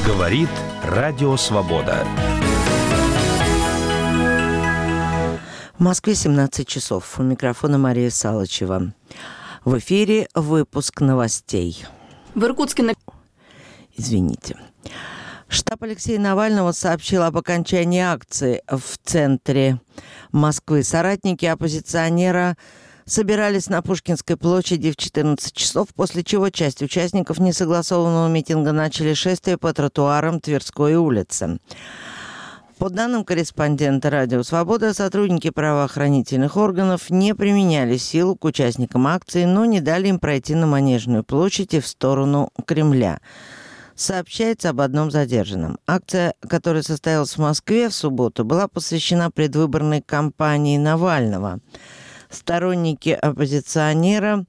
Говорит Радио Свобода. В Москве 17 часов. У микрофона Мария Салычева. В эфире выпуск новостей. В Иркутске... Извините. Штаб Алексея Навального сообщил об окончании акции в центре Москвы. Соратники оппозиционера собирались на Пушкинской площади в 14 часов, после чего часть участников несогласованного митинга начали шествие по тротуарам Тверской улицы. По данным корреспондента «Радио Свобода», сотрудники правоохранительных органов не применяли силу к участникам акции, но не дали им пройти на Манежную площадь и в сторону Кремля. Сообщается об одном задержанном. Акция, которая состоялась в Москве в субботу, была посвящена предвыборной кампании Навального. Сторонники оппозиционера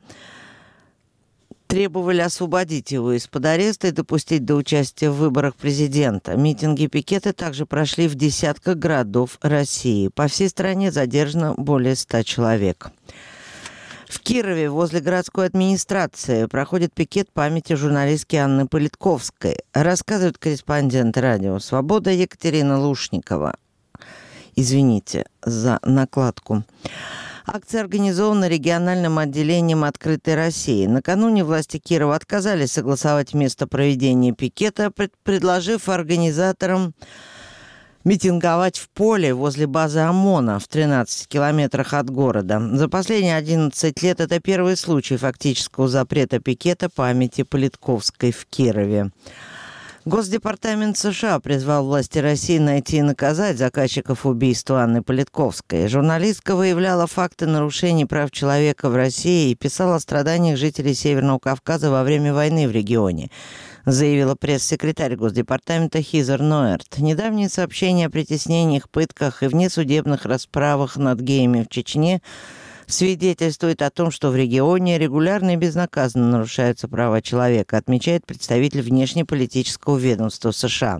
требовали освободить его из-под ареста и допустить до участия в выборах президента. Митинги и пикеты также прошли в десятках городов России. По всей стране задержано более 100 человек. В Кирове возле городской администрации проходит пикет памяти журналистки Анны Политковской. Рассказывает корреспондент «Радио Свобода» Екатерина Лушникова. Извините за накладку. Акция организована региональным отделением «Открытой России». Накануне власти Кирова отказались согласовать место проведения пикета, предложив организаторам митинговать в поле возле базы ОМОНа в 13 километрах от города. За последние 11 лет это первый случай фактического запрета пикета памяти Политковской в Кирове. Госдепартамент США призвал власти России найти и наказать заказчиков убийства Анны Политковской. Журналистка выявляла факты нарушений прав человека в России и писала о страданиях жителей Северного Кавказа во время войны в регионе, заявила пресс-секретарь Госдепартамента Хизер Ноэрт. Недавние сообщения о притеснениях, пытках и внесудебных расправах над геями в Чечне свидетельствует о том, что в регионе регулярно и безнаказанно нарушаются права человека, отмечает представитель внешнеполитического ведомства США.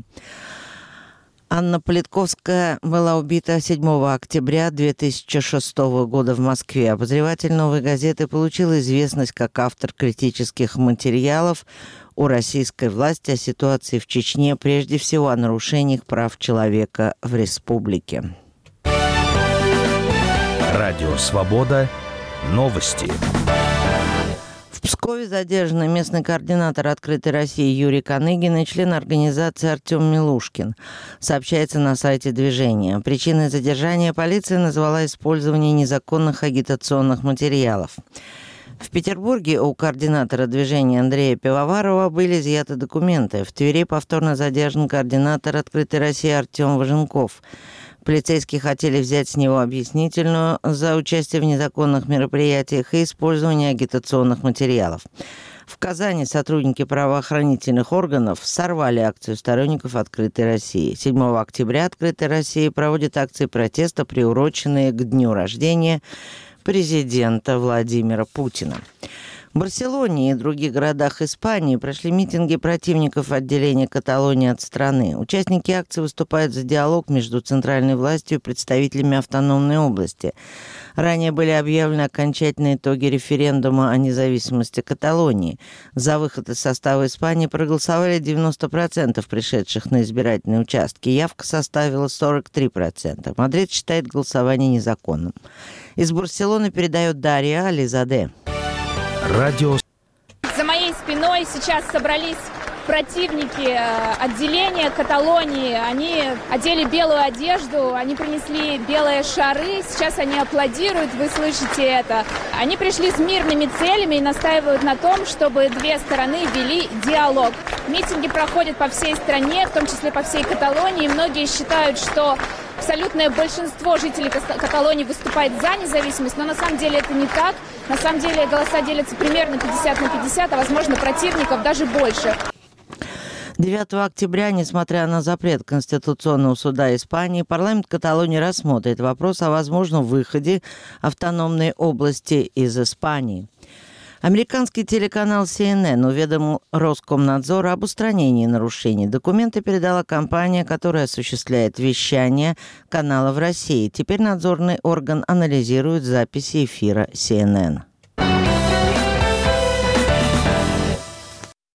Анна Политковская была убита 7 октября 2006 года в Москве. Обозреватель «Новой газеты» получил известность как автор критических материалов о российской власти, о ситуации в Чечне, прежде всего о нарушениях прав человека в республике. Радио Свобода. Новости. В Пскове задержаны местный координатор «Открытой России» Юрий Каныгин и член организации Артем Милушкин. Сообщается на сайте движения. Причиной задержания полиция назвала использование незаконных агитационных материалов. В Петербурге у координатора движения Андрея Пивоварова были изъяты документы. В Твери повторно задержан координатор «Открытой России» Артем Важенков. Полицейские хотели взять с него объяснительную за участие в незаконных мероприятиях и использование агитационных материалов. В Казани сотрудники правоохранительных органов сорвали акцию сторонников «Открытой России». 7 октября «Открытая Россия» проводит акции протеста, приуроченные к дню рождения президента Владимира Путина. В Барселоне и других городах Испании прошли митинги противников отделения Каталонии от страны. Участники акции выступают за диалог между центральной властью и представителями автономной области. Ранее были объявлены окончательные итоги референдума о независимости Каталонии. За выход из состава Испании проголосовали 90% пришедших на избирательные участки. Явка составила 43%. Мадрид считает голосование незаконным. Из Барселоны передает Дарья Ализаде. Радио. За моей спиной сейчас собрались противники отделения Каталонии. Они одели белую одежду, они принесли белые шары. Сейчас они аплодируют, вы слышите это. Они пришли с мирными целями и настаивают на том, чтобы две стороны вели диалог. Митинги проходят по всей стране, в том числе по всей Каталонии. Многие считают, что абсолютное большинство жителей Каталонии выступает за независимость, но на самом деле это не так. На самом деле голоса делятся примерно 50/50, а возможно противников даже больше. 9 октября, несмотря на запрет Конституционного суда Испании, парламент Каталонии рассмотрит вопрос о возможном выходе автономной области из Испании. Американский телеканал CNN уведомил Роскомнадзор об устранении нарушений. Документы передала компания, которая осуществляет вещание канала в России. Теперь надзорный орган анализирует записи эфира CNN.